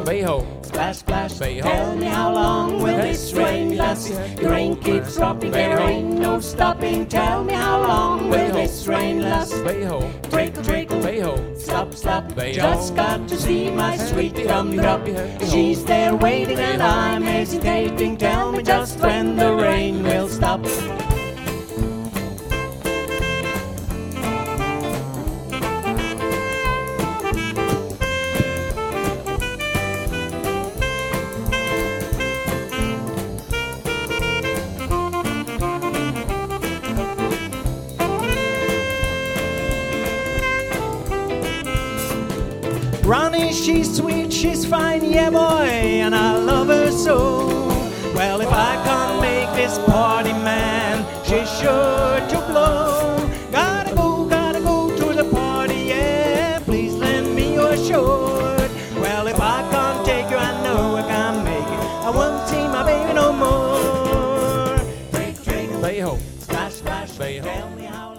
Bay-ho, Splash, splash, Bay-ho. tell me how long will this rain last? The rain keeps dropping, there ain't no stopping. Tell me how long will this rain last? Bay-ho, Trickle, trickle, Bay-ho, slop, slop. Bay-ho. Just got to see my sweet gumdrop. She's there waiting and I'm hesitating. Tell me just when the rain will stop. Ronnie, she's sweet, she's fine, yeah boy, and I love her so. Well, if I can't make this party, man, she's sure to blow. Gotta go to the party, yeah, please lend me your shirt. Well, if I can't take you, I know I can't make it. I won't see my baby no more. Bay-ho, Splash, splash, Bay-ho. tell me how